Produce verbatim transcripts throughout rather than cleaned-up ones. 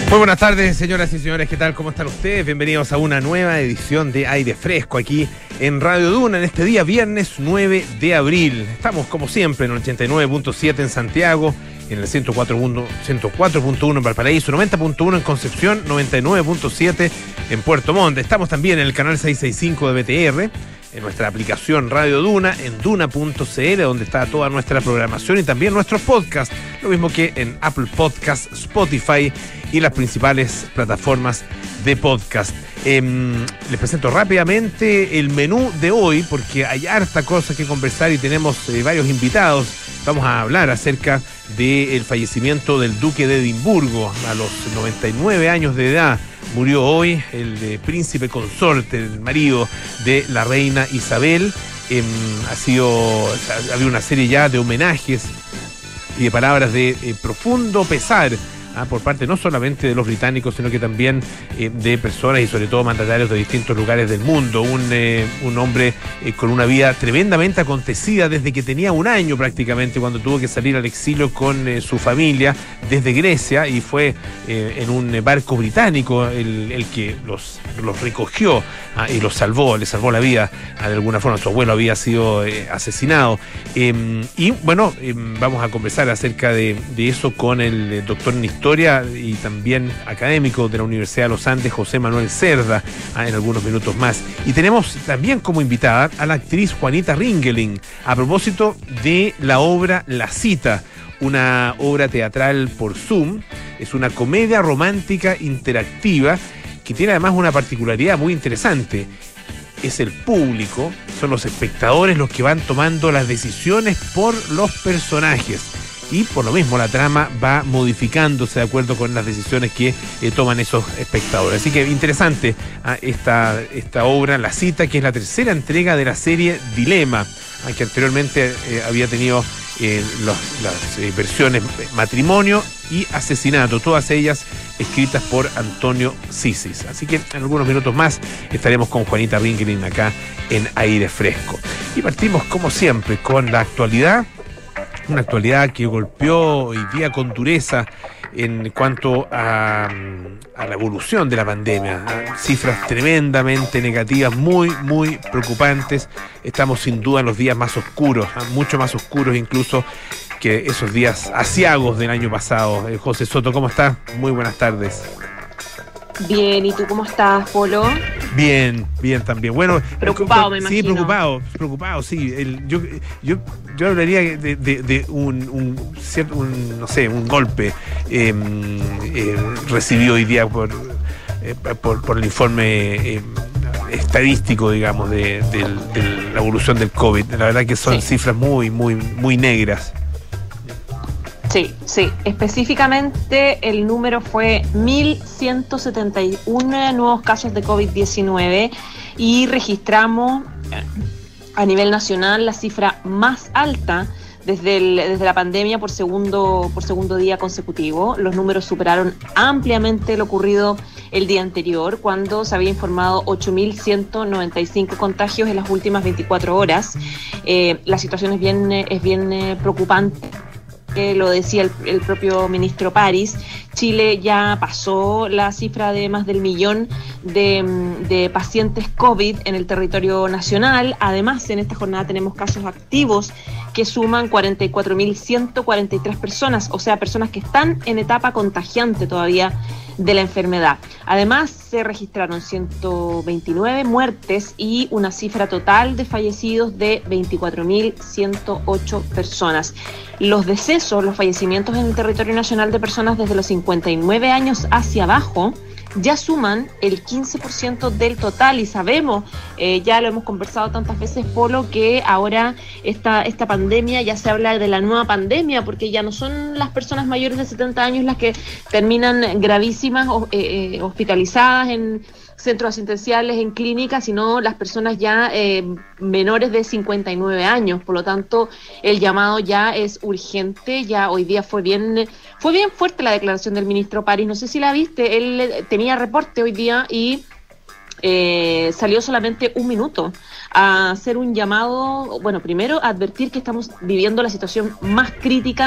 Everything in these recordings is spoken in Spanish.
Muy buenas tardes, señoras y señores, ¿qué tal? ¿Cómo están ustedes? Bienvenidos a una nueva edición de Aire Fresco aquí en Radio Duna en este día, viernes nueve de abril. Estamos, como siempre, en el ochenta y nueve punto siete en Santiago, en el ciento cuatro punto uno en Valparaíso, noventa punto uno en Concepción, noventa y nueve punto siete en Puerto Montt. Estamos también en el canal seiscientos sesenta y cinco de B T R, en nuestra aplicación Radio Duna, en duna punto c l, donde está toda nuestra programación y también nuestros podcasts, lo mismo que en Apple Podcasts, Spotify y las principales plataformas de podcast. Eh, les presento rápidamente el menú de hoy, porque hay harta cosa que conversar y tenemos eh, varios invitados. Vamos a hablar acerca del fallecimiento del duque de Edimburgo a los noventa y nueve años de edad. Murió hoy el eh, príncipe consorte, el marido de la reina Isabel. Eh, ha sido, había una serie ya de homenajes y de palabras de eh, profundo pesar Ah, por parte no solamente de los británicos, sino que también eh, de personas y sobre todo mandatarios de distintos lugares del mundo. Un, eh, un hombre eh, con una vida tremendamente acontecida desde que tenía un año prácticamente, cuando tuvo que salir al exilio con eh, su familia desde Grecia, y fue eh, en un barco británico el, el que los, los recogió ah, y los salvó, le salvó la vida ah, de alguna forma. Su abuelo había sido eh, asesinado. Eh, y bueno, eh, vamos a conversar acerca de, de eso con el eh, doctor en historia y también académico de la Universidad de los Andes, José Manuel Cerda, ah, en algunos minutos más. Y tenemos también como invitada a la actriz Juanita Ringeling, a propósito de la obra La Cita, una obra teatral por Zoom. Es una comedia romántica interactiva que tiene además una particularidad muy interesante. Es el público, son los espectadores los que van tomando las decisiones por los personajes. Y por lo mismo la trama va modificándose de acuerdo con las decisiones que eh, toman esos espectadores. Así que interesante ah, esta, esta obra, La Cita, que es la tercera entrega de la serie Dilema, ah, que anteriormente eh, había tenido eh, los, las eh, versiones Matrimonio y Asesinato, todas ellas escritas por Antonio Sisis. Así que en algunos minutos más estaremos con Juanita Ringeling acá en Aire Fresco. Y partimos, como siempre, con la actualidad. Una actualidad que golpeó hoy día con dureza en cuanto a, a la evolución de la pandemia. Cifras tremendamente negativas, muy, muy preocupantes. Estamos sin duda en los días más oscuros, mucho más oscuros incluso que esos días aciagos del año pasado. Eh, José Soto, ¿cómo estás? Muy buenas tardes. Bien, ¿y tú cómo estás, Polo? Bien, bien también. Bueno, preocupado, me imagino. Sí, preocupado, preocupado, sí. El, yo, yo, yo hablaría de, de, de un, un, cierto, un, no sé, un golpe eh, eh, recibido hoy día por, eh, por, por el informe eh, estadístico, digamos, de, de, de la evolución del COVID. La verdad que son sí. cifras muy, muy, muy negras. Sí, sí. Específicamente el número fue mil ciento setenta y uno nuevos casos de COVID diecinueve y registramos a nivel nacional la cifra más alta desde, el, desde la pandemia por segundo, por segundo día consecutivo. Los números superaron ampliamente lo ocurrido el día anterior, cuando se había informado ocho mil ciento noventa y cinco contagios en las últimas veinticuatro horas. Eh, la situación es bien, es bien eh, preocupante. Eh, lo decía el, el propio ministro París. Chile ya pasó la cifra de más del millón de, de pacientes COVID en el territorio nacional. Además, en esta jornada tenemos casos activos que suman cuarenta y cuatro mil ciento cuarenta y tres personas, o sea, personas que están en etapa contagiante todavía de la enfermedad. Además, se registraron ciento veintinueve muertes y una cifra total de fallecidos de veinticuatro mil ciento ocho personas. Los decesos, los fallecimientos en el territorio nacional de personas desde los cincuenta y nueve años hacia abajo ya suman el quince por ciento del total, y sabemos, eh, ya lo hemos conversado tantas veces, Polo, que ahora esta, esta pandemia ya se habla de la nueva pandemia, porque ya no son las personas mayores de setenta años las que terminan gravísimas o, eh, hospitalizadas en centros asistenciales, en clínicas, sino las personas ya eh, menores de cincuenta y nueve años. Por lo tanto, el llamado ya es urgente. Ya hoy día fue bien fue bien fuerte la declaración del ministro París. No sé si la viste, él tenía reporte hoy día y eh, salió solamente un minuto a hacer un llamado, bueno, primero a advertir que estamos viviendo la situación más crítica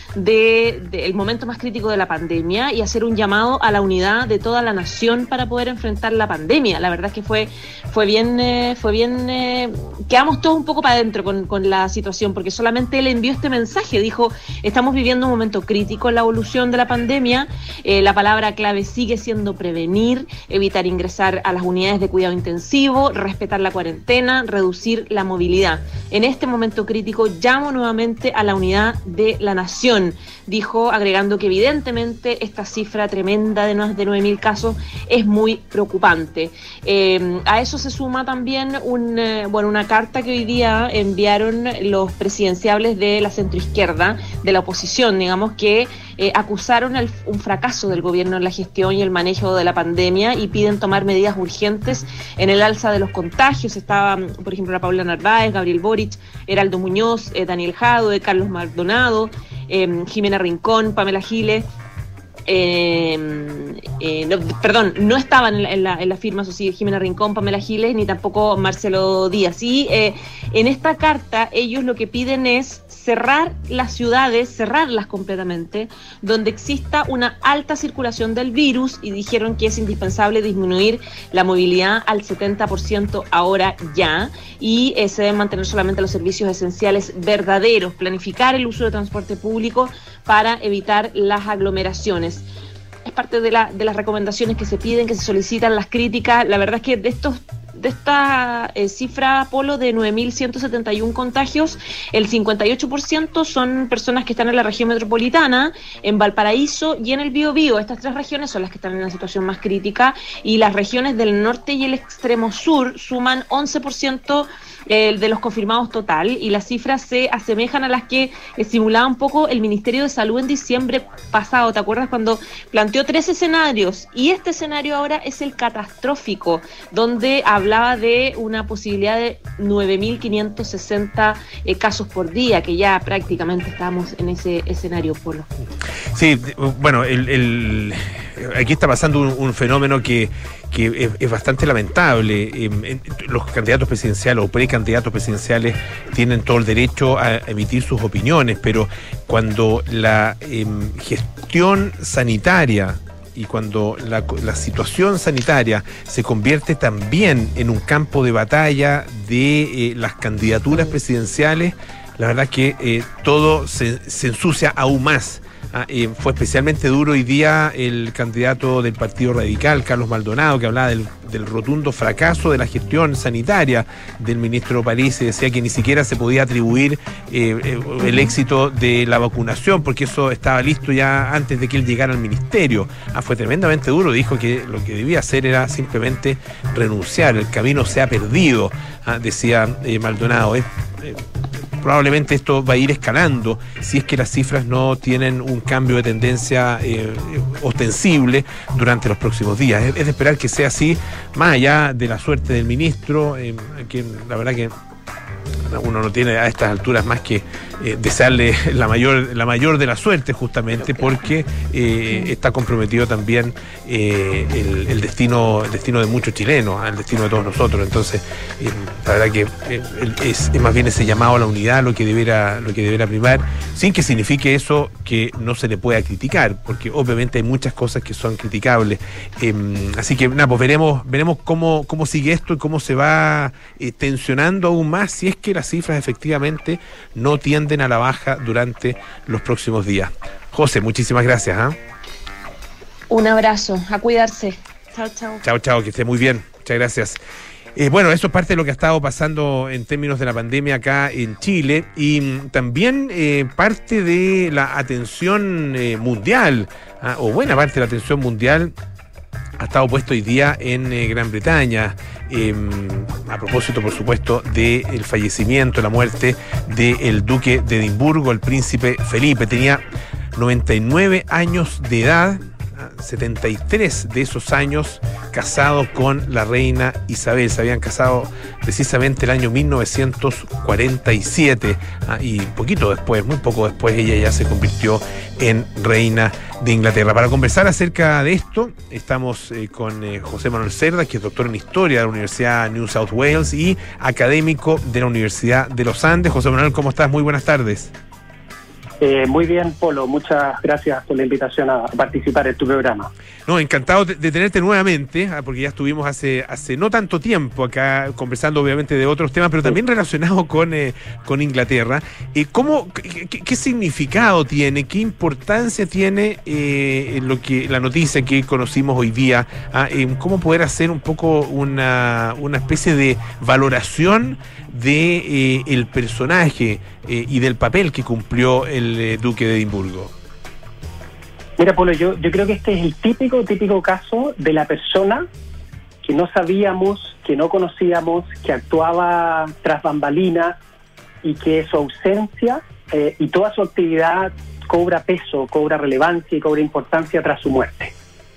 del de, de momento más crítico de la pandemia y hacer un llamado a la unidad de toda la nación para poder enfrentar la pandemia. La verdad es que fue, fue bien, eh, fue bien eh, quedamos todos un poco para adentro con, con la situación, porque solamente él envió este mensaje, dijo, estamos viviendo un momento crítico en la evolución de la pandemia, eh, la palabra clave sigue siendo prevenir, evitar ingresar a las unidades de cuidado intensivo, respetar la cuarentena, reducir la movilidad. En este momento crítico llamo nuevamente a la unidad de la nación, dijo, agregando que evidentemente esta cifra tremenda de más de nueve mil casos es muy preocupante. Eh, a eso se suma también un, eh, bueno, una carta que hoy día enviaron los presidenciables de la centroizquierda, de la oposición, digamos, que eh, acusaron el, un fracaso del gobierno en la gestión y el manejo de la pandemia y piden tomar medidas urgentes en el alza de los contagios. Estaban, por ejemplo, la Paula Narváez, Gabriel Boric, Heraldo Muñoz, eh, Daniel Jadwe, Carlos Maldonado, eh, Jimena Rincón, Pamela Giles. Eh, eh, no, perdón, no estaban en la, en la, en la firma, eso sí, Jimena Rincón, Pamela Giles, ni tampoco Marcelo Díaz. Y eh, en esta carta ellos lo que piden es cerrar las ciudades, cerrarlas completamente, donde exista una alta circulación del virus, y dijeron que es indispensable disminuir la movilidad al setenta por ciento ahora ya, y eh, se deben mantener solamente los servicios esenciales verdaderos, planificar el uso de transporte público para evitar las aglomeraciones. Es parte de, la, de las recomendaciones que se piden, que se solicitan, las críticas. La verdad es que de estos de esta eh, cifra, Polo, de nueve mil ciento setenta y uno contagios, el cincuenta y ocho por ciento son personas que están en la región metropolitana, en Valparaíso y en el Biobío. Estas tres regiones son las que están en una situación más crítica, y las regiones del norte y el extremo sur suman once por ciento eh, de los confirmados total, y las cifras se asemejan a las que estimulaba un poco el Ministerio de Salud en diciembre pasado. ¿Te acuerdas cuando planteó tres escenarios? Y este escenario ahora es el catastrófico, donde hablaba hablaba de una posibilidad de nueve mil quinientos sesenta eh, casos por día, que ya prácticamente estamos en ese escenario, Polo. Sí, bueno, el, el, aquí está pasando un, un fenómeno que, que es, es bastante lamentable. Eh, los candidatos presidenciales o precandidatos presidenciales tienen todo el derecho a emitir sus opiniones, pero cuando la eh, gestión sanitaria y cuando la, la situación sanitaria se convierte también en un campo de batalla de eh, las candidaturas presidenciales, la verdad es que eh, todo se, se ensucia aún más. Ah, eh, fue especialmente duro hoy día el candidato del Partido Radical, Carlos Maldonado, que hablaba del, del rotundo fracaso de la gestión sanitaria del ministro París, y decía que ni siquiera se podía atribuir eh, el éxito de la vacunación, porque eso estaba listo ya antes de que él llegara al ministerio. Ah, fue tremendamente duro, dijo que lo que debía hacer era simplemente renunciar, el camino se ha perdido, ah, decía eh, Maldonado. Eh, eh, Probablemente esto va a ir escalando si es que las cifras no tienen un cambio de tendencia eh, ostensible durante los próximos días. Es, es de esperar que sea así, más allá de la suerte del ministro, eh, que la verdad que uno no tiene a estas alturas más que eh, desearle la mayor la mayor de la suerte, justamente porque eh, está comprometido también eh, el, el destino el destino de muchos chilenos, el destino de todos nosotros. Entonces eh, la verdad que eh, es, es más bien ese llamado a la unidad lo que debiera lo que debiera primar, sin que signifique eso que no se le pueda criticar, porque obviamente hay muchas cosas que son criticables. Eh, así que nada, pues veremos veremos cómo cómo sigue esto y cómo se va eh, tensionando aún más si es que las cifras efectivamente no tienden a la baja durante los próximos días. José, muchísimas gracias. ¿eh? Un abrazo, a cuidarse. Chao, chao. Chao, chao, que esté muy bien. Muchas gracias. Eh, bueno, eso es parte de lo que ha estado pasando en términos de la pandemia acá en Chile, y mm, también eh, parte de la atención eh, mundial, ¿ah? o buena parte de la atención mundial ha estado puesto hoy día en eh, Gran Bretaña, eh, a propósito, por supuesto, del fallecimiento, la muerte del duque de Edimburgo, el príncipe Felipe. Tenía noventa y nueve años de edad, setenta y tres de esos años casado con la reina Isabel. Se habían casado precisamente el año mil novecientos cuarenta y siete, ah, y poquito después, muy poco después, ella ya se convirtió en reina de Inglaterra. Para conversar acerca de esto, estamos eh, con eh, José Manuel Cerda, que es doctor en Historia de la Universidad New South Wales y académico de la Universidad de los Andes. José Manuel, ¿cómo estás? Muy buenas tardes. Eh, muy bien, Polo, muchas gracias por la invitación a participar en tu programa. No, encantado de, de tenerte nuevamente, porque ya estuvimos hace hace no tanto tiempo acá conversando obviamente de otros temas, pero también relacionados con, eh, con Inglaterra. Eh, ¿cómo, qué, qué significado tiene, qué importancia tiene eh, lo que la noticia que conocimos hoy día? Ah, eh, ¿Cómo poder hacer un poco una, una especie de valoración de eh, el personaje eh, y del papel que cumplió el eh, Duque de Edimburgo? Mira, Polo, yo, yo creo que este es el típico, típico caso de la persona que no sabíamos, que no conocíamos, que actuaba tras bambalinas y que su ausencia eh, y toda su actividad cobra peso, cobra relevancia y cobra importancia tras su muerte.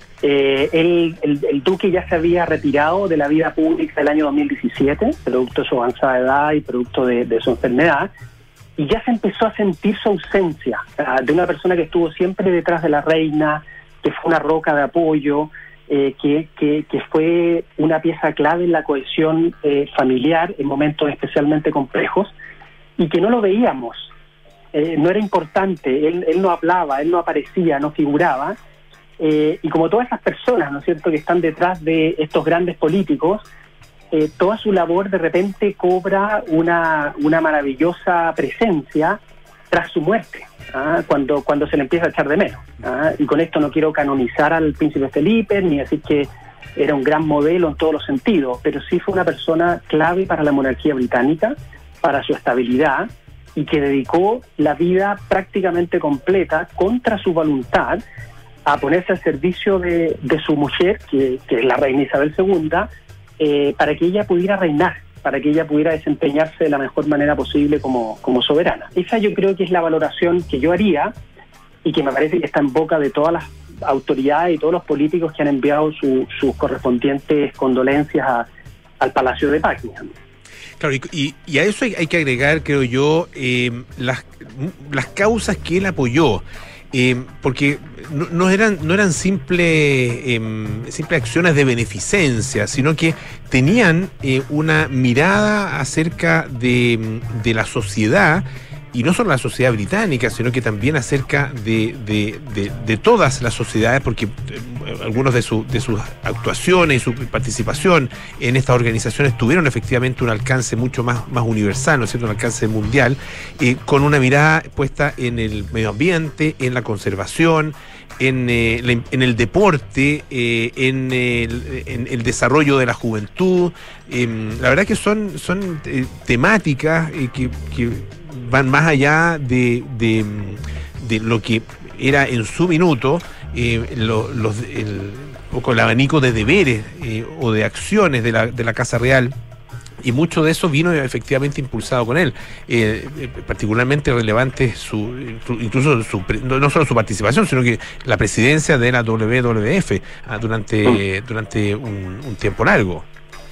Eh, él, el, el Duque ya se había retirado de la vida pública el año dos mil diecisiete, producto de su avanzada edad y producto de, de su enfermedad, y ya se empezó a sentir su ausencia, uh, de una persona que estuvo siempre detrás de la reina, que fue una roca de apoyo, eh, que, que, que fue una pieza clave en la cohesión eh, familiar en momentos especialmente complejos, y que no lo veíamos, eh, no era importante, él, él no hablaba, él no aparecía, no figuraba. Eh, y como todas esas personas, ¿no es cierto?, que están detrás de estos grandes políticos, eh, toda su labor de repente cobra una, una maravillosa presencia tras su muerte, ¿ah? cuando, cuando se le empieza a echar de menos. ¿ah? Y con esto no quiero canonizar al príncipe Felipe, ni decir que era un gran modelo en todos los sentidos, pero sí fue una persona clave para la monarquía británica, para su estabilidad, y que dedicó la vida prácticamente completa, contra su voluntad, a ponerse al servicio de, de su mujer, que, que es la reina Isabel segunda, eh, para que ella pudiera reinar, para que ella pudiera desempeñarse de la mejor manera posible como, como soberana. Esa yo creo que es la valoración que yo haría y que me parece que está en boca de todas las autoridades y todos los políticos que han enviado su, sus correspondientes condolencias a, al Palacio de Buckingham. Claro, y, y, y a eso hay, hay que agregar, creo yo, eh, las, las causas que él apoyó. Eh, porque no, no eran no eran simples eh, simples acciones de beneficencia, sino que tenían eh, una mirada acerca de, de la sociedad, y no solo la sociedad británica, sino que también acerca de, de, de, de todas las sociedades, porque eh, algunos de, su, de sus actuaciones y su participación en estas organizaciones tuvieron efectivamente un alcance mucho más, más universal, ¿no es cierto?, un alcance mundial, eh, con una mirada puesta en el medio ambiente, en la conservación, en, eh, la, en el deporte, eh, en, el, en el desarrollo de la juventud. Eh, la verdad que son, son eh, temáticas eh, que... que van más allá de, de, de lo que era en su minuto eh, lo, los, el, poco el abanico de deberes eh, o de acciones de la, de la Casa Real, y mucho de eso vino efectivamente impulsado con él. Eh, eh, particularmente relevante su, incluso su, no, no solo su participación, sino que la presidencia de la W W F ah, durante, durante un, un tiempo largo.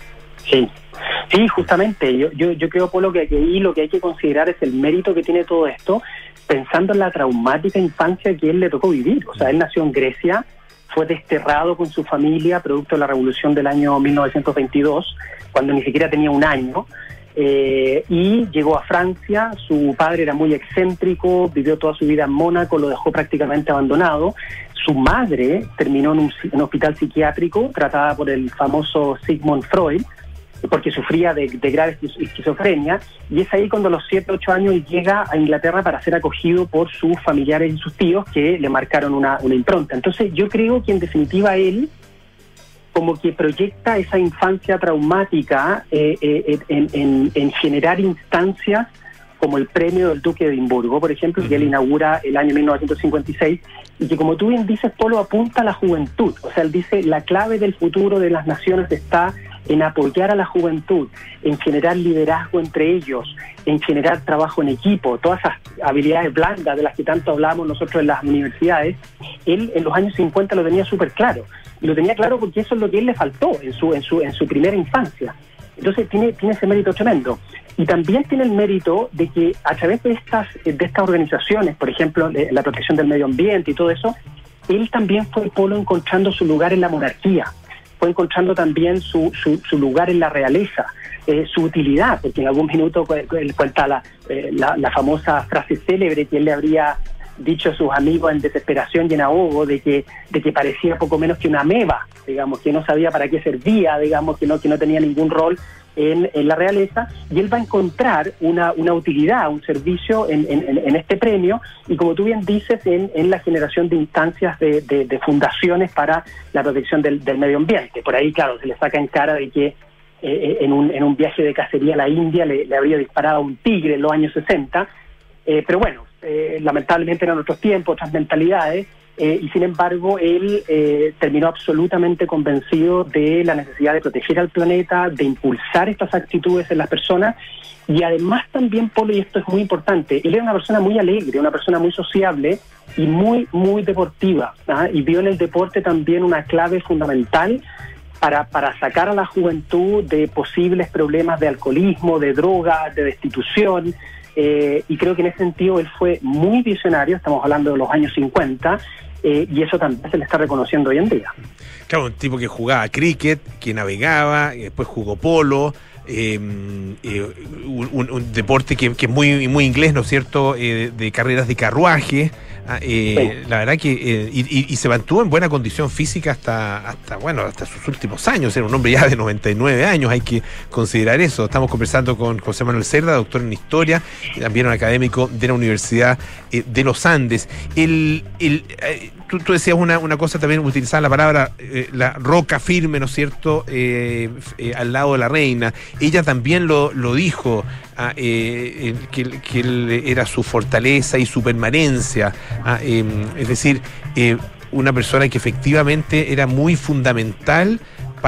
Sí. Sí, justamente, yo, yo, yo creo, Polo, que ahí lo que hay que considerar es el mérito que tiene todo esto, pensando en la traumática infancia que él le tocó vivir. O sea, él nació en Grecia, fue desterrado con su familia, producto de la revolución del año mil novecientos veintidós, cuando ni siquiera tenía un año, eh, y llegó a Francia. Su padre era muy excéntrico, vivió toda su vida en Mónaco, lo dejó prácticamente abandonado. Su madre terminó en un, en un hospital psiquiátrico, tratada por el famoso Sigmund Freud, porque sufría de, de grave esquizofrenia, y es ahí cuando a los siete, ocho años él llega a Inglaterra para ser acogido por sus familiares y sus tíos, que le marcaron una, una impronta. Entonces yo creo que en definitiva él como que proyecta esa infancia traumática eh, eh, en, en, en generar instancias como el premio del Duque de Edimburgo, por ejemplo, que él inaugura el año mil novecientos cincuenta y seis, y que, como tú bien dices, Polo, apunta a la juventud. O sea, él dice, la clave del futuro de las naciones está en apoyar a la juventud, en generar liderazgo entre ellos, en generar trabajo en equipo, todas esas habilidades blandas de las que tanto hablamos nosotros en las universidades. Él en los años cincuenta lo tenía súper claro, y lo tenía claro porque eso es lo que a él le faltó en su, en su, en su primera infancia. Entonces tiene, tiene ese mérito tremendo. Y también tiene el mérito de que a través de estas, de estas organizaciones, por ejemplo, la protección del medio ambiente y todo eso, él también fue, Polo, encontrando su lugar en la monarquía, fue encontrando también su, su, su lugar en la realeza. eh, su utilidad, porque en algún minuto él cuenta la, eh, la, la famosa frase célebre que él le habría dicho a sus amigos en desesperación y en ahogo, de que de que parecía poco menos que una ameba, digamos, que no sabía para qué servía, digamos, que no que no tenía ningún rol en, en la realeza, y él va a encontrar una, una utilidad, un servicio en, en, en este premio, y como tú bien dices, en, en la generación de instancias de, de, de fundaciones para la protección del, del medio ambiente. Por ahí, claro, se le saca en cara de que eh, en, un, en un viaje de cacería a la India le, le habría disparado a un tigre en los años sesenta, eh, pero bueno, Eh, lamentablemente eran otros tiempos, otras mentalidades, eh, y sin embargo él eh, terminó absolutamente convencido de la necesidad de proteger al planeta, de impulsar estas actitudes en las personas, y además también, Polo, y esto es muy importante, él era una persona muy alegre, una persona muy sociable y muy, muy deportiva, ¿ah? Y vio en el deporte también una clave fundamental para, para sacar a la juventud de posibles problemas de alcoholismo, de drogas, de destitución. Eh, y creo que en ese sentido él fue muy visionario, estamos hablando de los años cincuenta, eh, y eso también se le está reconociendo hoy en día. Claro, un tipo que jugaba cricket, que navegaba, y después jugó polo, eh, eh, un, un deporte que, que es muy, muy inglés, ¿no es cierto?, eh, de carreras de carruaje. Eh, sí. La verdad que eh, y, y, y se mantuvo en buena condición física hasta hasta bueno hasta sus últimos años. Era un hombre ya de noventa y nueve años, hay que considerar eso. Estamos conversando con José Manuel Cerda, doctor en historia y también un académico de la Universidad eh, de los Andes. El, el, eh, tú, tú decías una, una cosa también, utilizar la palabra eh, la roca firme, ¿no es cierto?, eh, eh, al lado de la reina. Ella también lo, lo dijo, ah, eh, que, que él era su fortaleza y su permanencia. Ah, eh, es decir, eh, una persona que efectivamente era muy fundamental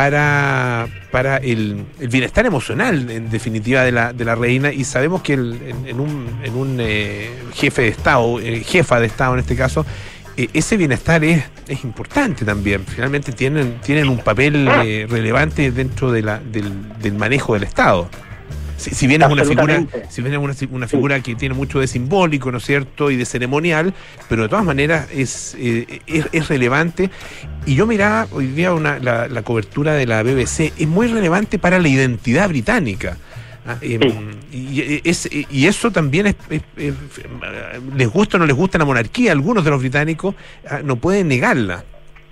para, para el, el bienestar emocional, en definitiva, de la, de la reina, y sabemos que el, en, en un, en un eh, jefe de Estado, eh, jefa de Estado en este caso, eh, ese bienestar es, es importante también. Finalmente tienen, tienen un papel eh, relevante dentro de la, del, del manejo del Estado. Si, si bien es una figura, si bien es una, una figura sí. que tiene mucho de simbólico, ¿no es cierto?, y de ceremonial, pero de todas maneras es, eh, es, es relevante. Y yo miraba hoy día una, la, la cobertura de la B B C, es muy relevante para la identidad británica. Ah, eh, sí. y, es, y eso también es, es, es, les gusta o no les gusta la monarquía, algunos de los británicos ah, no pueden negarla.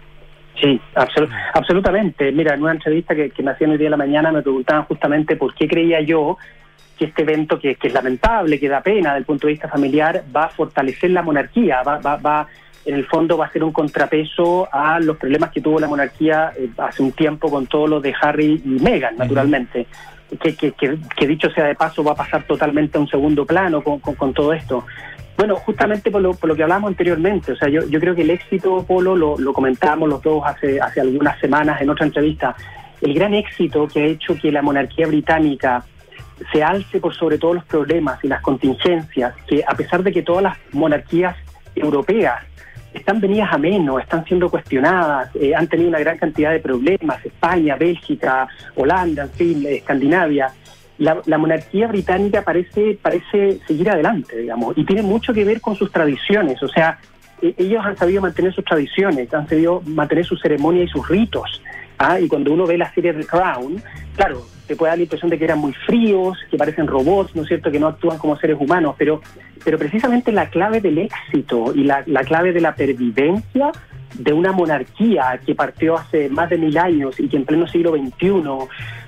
Sí, absolut- absolutamente. Mira, en una entrevista que, que me hacían hoy día de la mañana me preguntaban justamente por qué creía yo que este evento, que, que es lamentable, que da pena desde el punto de vista familiar, va a fortalecer la monarquía, va, va, va en el fondo va a ser un contrapeso a los problemas que tuvo la monarquía eh, hace un tiempo con todo lo de Harry y Meghan, naturalmente. Uh-huh. que, que, que, que dicho sea de paso va a pasar totalmente a un segundo plano con, con, con todo esto. Bueno, justamente por lo, por lo que hablamos anteriormente, o sea, yo, yo creo que el éxito, Polo, lo, lo comentábamos los dos hace, hace algunas semanas en otra entrevista, el gran éxito que ha hecho que la monarquía británica se alce por sobre todos los problemas y las contingencias, que a pesar de que todas las monarquías europeas están venidas a menos, están siendo cuestionadas, eh, han tenido una gran cantidad de problemas, España, Bélgica, Holanda, en fin, Escandinavia, La, la monarquía británica parece parece seguir adelante, digamos, y tiene mucho que ver con sus tradiciones. O sea, eh, ellos han sabido mantener sus tradiciones, han sabido mantener su ceremonia y sus ritos. ¿ah? Y cuando uno ve la serie The Crown, claro, te puede dar la impresión de que eran muy fríos, que parecen robots, ¿no es cierto?, que no actúan como seres humanos, pero, pero precisamente la clave del éxito y la, la clave de la pervivencia de una monarquía que partió hace más de mil años y que en pleno siglo veintiuno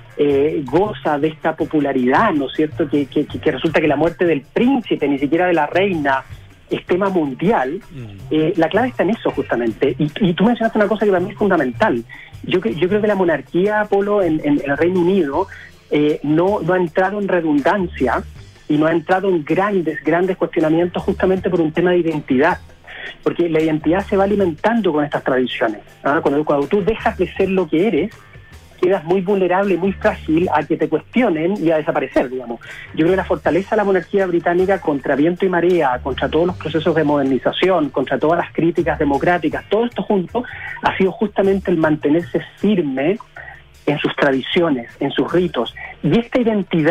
Eh, goza de esta popularidad, ¿no es cierto?, que, que, que resulta que la muerte del príncipe, ni siquiera de la reina, es tema mundial. Eh, la clave está en eso, justamente. Y, y tú mencionaste una cosa que para mí es fundamental. Yo, yo creo que la monarquía, Polo, en, en, en el Reino Unido eh, no, no ha entrado en redundancia y no ha entrado en grandes, grandes cuestionamientos justamente por un tema de identidad. Porque la identidad se va alimentando con estas tradiciones. ¿ah? Cuando, cuando tú dejas de ser lo que eres, quedas muy vulnerable y muy frágil a que te cuestionen y a desaparecer, digamos. Yo creo que la fortaleza de la monarquía británica contra viento y marea, contra todos los procesos de modernización, contra todas las críticas democráticas, todo esto junto, ha sido justamente el mantenerse firme en sus tradiciones, en sus ritos. Y esta identidad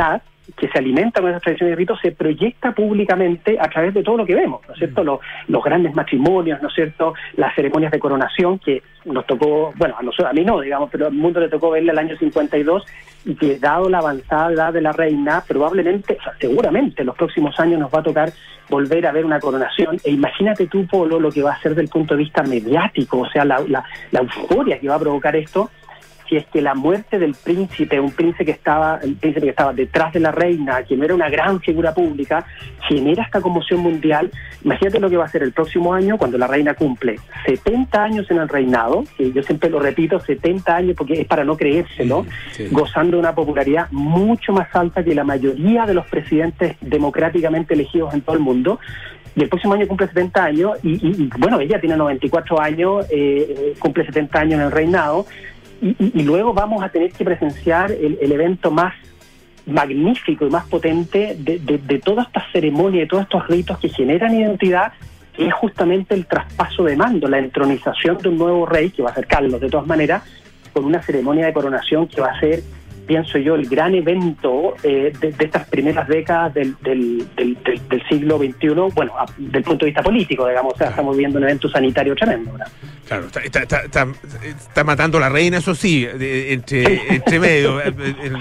que se alimenta con esas tradiciones y ritos, se proyecta públicamente a través de todo lo que vemos, ¿no es cierto? Los, los grandes matrimonios, ¿no es cierto? Las ceremonias de coronación que nos tocó, bueno, a nosotros, a mí no, digamos, pero al mundo le tocó verla el año cincuenta y dos, y que dado la avanzada edad de la reina, probablemente, o sea, seguramente en los próximos años nos va a tocar volver a ver una coronación, e imagínate tú, Polo, lo que va a ser desde el punto de vista mediático, o sea, la, la, la euforia que va a provocar esto, si es que la muerte del príncipe, un príncipe que estaba, el príncipe que estaba detrás de la reina, que no era una gran figura pública, genera esta conmoción mundial. Imagínate lo que va a ser el próximo año cuando la reina cumple setenta años en el reinado, que yo siempre lo repito, setenta años porque es para no creérselo, sí, sí. Gozando de una popularidad mucho más alta que la mayoría de los presidentes democráticamente elegidos en todo el mundo. Y el próximo año cumple setenta años, y, y, y bueno, ella tiene noventa y cuatro años, eh, cumple setenta años en el reinado. Y, y, y luego vamos a tener que presenciar el, el evento más magnífico y más potente de, de, de todas estas ceremonias, de todos estos ritos que generan identidad, que es justamente el traspaso de mando, la entronización de un nuevo rey, que va a ser Carlos de todas maneras, con una ceremonia de coronación que va a ser, pienso yo, el gran evento eh, de, de estas primeras décadas del, del, del, del, del siglo veintiuno, bueno, a, del punto de vista político, digamos, o sea, estamos viviendo un evento sanitario tremendo, ¿verdad? Claro, está, está, está, está, está matando a la reina, eso sí, entre, entre medio. El, el,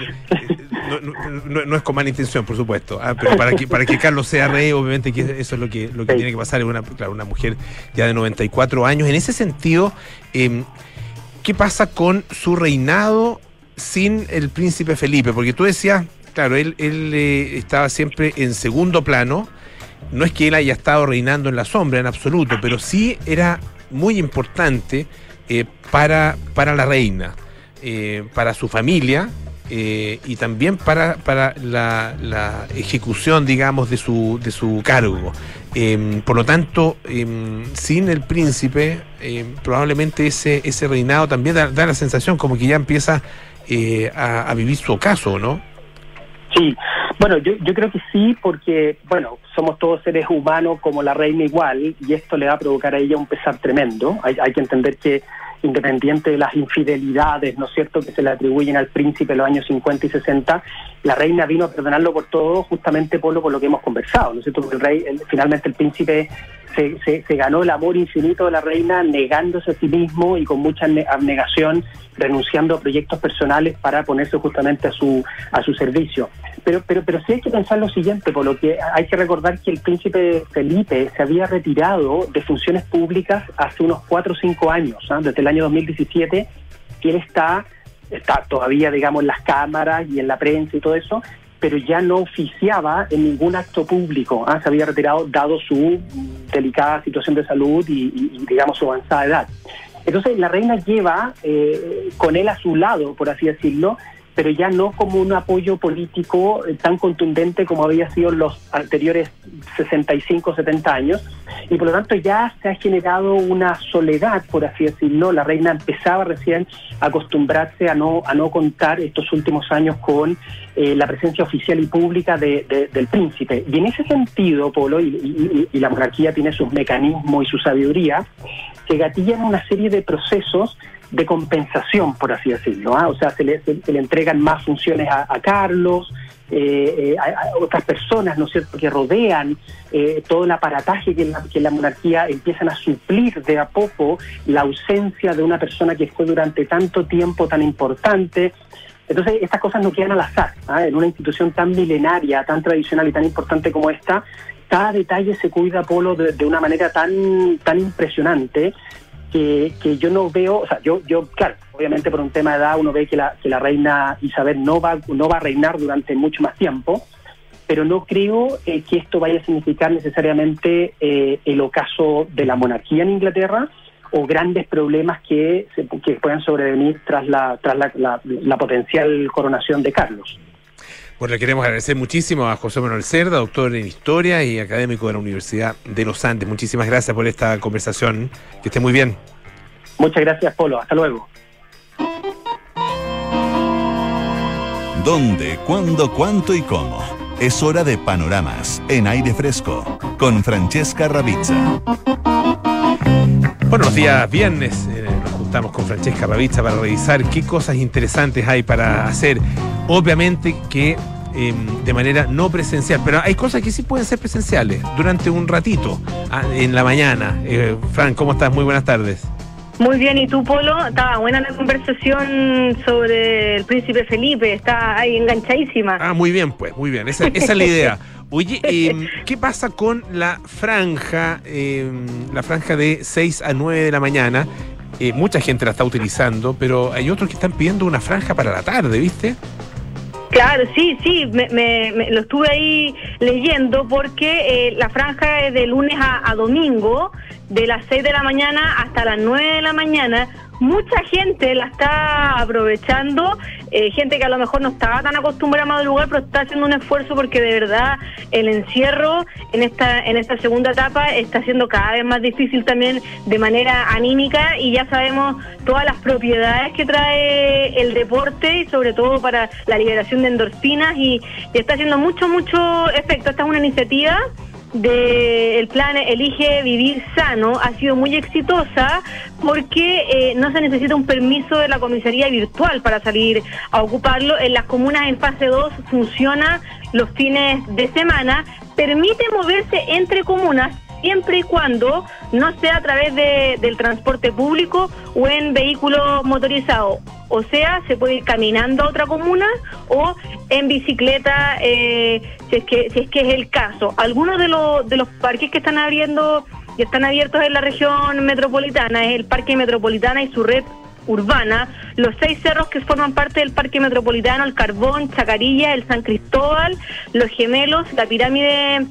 no, no, no es con mala intención, por supuesto, ¿ah? Pero para que para que Carlos sea rey, obviamente que eso es lo que lo que sí. tiene que pasar. Es una, claro, una mujer ya de noventa y cuatro años. En ese sentido, eh, ¿qué pasa con su reinado sin el príncipe Felipe? Porque tú decías, claro, él, él eh, estaba siempre en segundo plano. No es que él haya estado reinando en la sombra en absoluto, pero sí era muy importante eh, para, para la reina, eh, para su familia eh, y también para, para la, la ejecución, digamos, de su, de su cargo. Eh, por lo tanto, eh, sin el príncipe, eh, probablemente ese, ese reinado también da, da la sensación como que ya empieza eh, a, a vivir su ocaso, ¿no? Sí, bueno, yo, yo creo que sí, porque, bueno, somos todos seres humanos como la reina igual, y esto le va a provocar a ella un pesar tremendo. Hay, hay que entender que, independiente de las infidelidades, ¿no es cierto?, que se le atribuyen al príncipe en los años cincuenta y sesenta, la reina vino a perdonarlo por todo, justamente por lo, por lo que hemos conversado, ¿no es cierto?, porque el rey, el, finalmente el príncipe se, se, se ganó el amor infinito de la reina, negándose a sí mismo y con mucha abnegación, renunciando a proyectos personales para ponerse justamente a su a su servicio. Pero pero pero sí hay que pensar lo siguiente, por lo que hay que recordar que el príncipe Felipe se había retirado de funciones públicas hace unos cuatro o cinco años, ¿eh? Desde el año dos mil diecisiete, que él está, está todavía, digamos, en las cámaras y en la prensa y todo eso, pero ya no oficiaba en ningún acto público, ¿eh? Se había retirado dado su delicada situación de salud y, y, y digamos, su avanzada edad. Entonces la reina lleva eh, con él a su lado, por así decirlo, pero ya no como un apoyo político eh, tan contundente como había sido en los anteriores sesenta y cinco, setenta años, y por lo tanto ya se ha generado una soledad, por así decirlo. La reina empezaba recién a acostumbrarse a no a no contar estos últimos años con eh, la presencia oficial y pública de, de, del príncipe. Y en ese sentido, Polo, y, y, y la monarquía tiene sus mecanismos y su sabiduría, que gatillan una serie de procesos de compensación, por así decirlo, ¿eh? O sea, se le, se, se le entregan más funciones a, a Carlos, eh, eh, a, a otras personas, ¿no es cierto?, que rodean eh, todo el aparataje que la, que la monarquía empiezan a suplir de a poco la ausencia de una persona que fue durante tanto tiempo tan importante. Entonces, estas cosas no quedan al azar, ¿eh? En una institución tan milenaria, tan tradicional y tan importante como esta, cada detalle se cuida, Polo, de, de una manera tan tan impresionante que, que yo no veo, o sea, yo yo claro, obviamente por un tema de edad uno ve que la que la reina Isabel no va no va a reinar durante mucho más tiempo, pero no creo eh, que esto vaya a significar necesariamente eh, el ocaso de la monarquía en Inglaterra o grandes problemas que se, que puedan sobrevenir tras la tras la, la, la potencial coronación de Carlos. Bueno, le queremos agradecer muchísimo a José Manuel Cerda, doctor en Historia y académico de la Universidad de los Andes. Muchísimas gracias por esta conversación. Que esté muy bien. Muchas gracias, Polo. Hasta luego. ¿Dónde, cuándo, cuánto y cómo? Es hora de Panoramas en Aire Fresco con Francesca Ravizza. Buenos días, viernes. Eh, nos juntamos con Francesca Ravizza para revisar qué cosas interesantes hay para hacer. Obviamente que eh, de manera no presencial. Pero hay cosas que sí pueden ser presenciales durante un ratito, en la mañana. Eh, Fran, ¿cómo estás? Muy buenas tardes. Muy bien, ¿y tú, Polo? Estaba buena la conversación sobre el príncipe Felipe, está ahí enganchadísima. Ah, muy bien, pues, muy bien, esa, esa es la idea. Oye, eh, ¿qué pasa con la franja, eh, la franja de seis a nueve de la mañana? Eh, mucha gente la está utilizando, pero hay otros que están pidiendo una franja para la tarde, ¿viste? Claro, sí, sí, me, me, me lo estuve ahí leyendo porque eh, la franja es de lunes a, a domingo, de las seis de la mañana hasta las nueve de la mañana. Mucha gente la está aprovechando, eh, gente que a lo mejor no estaba tan acostumbrada a madrugar, pero está haciendo un esfuerzo porque de verdad el encierro en esta en esta segunda etapa está siendo cada vez más difícil también de manera anímica, y ya sabemos todas las propiedades que trae el deporte y sobre todo para la liberación de endorfinas, y, y está haciendo mucho, mucho efecto. Esta es una iniciativa del plan Elige Vivir Sano, ha sido muy exitosa porque eh, no se necesita un permiso de la comisaría virtual para salir a ocuparlo. En las comunas en fase dos funciona los fines de semana, permite moverse entre comunas siempre y cuando no sea a través de, del transporte público o en vehículo motorizado. O sea, se puede ir caminando a otra comuna o en bicicleta, eh, si es que si es que es el caso. Algunos de los de los parques que están abriendo y están abiertos en la región metropolitana es el Parque Metropolitana y su red urbana, los seis cerros que forman parte del Parque Metropolitano, el Carbón, Chacarilla, el San Cristóbal, los Gemelos, la Pirámide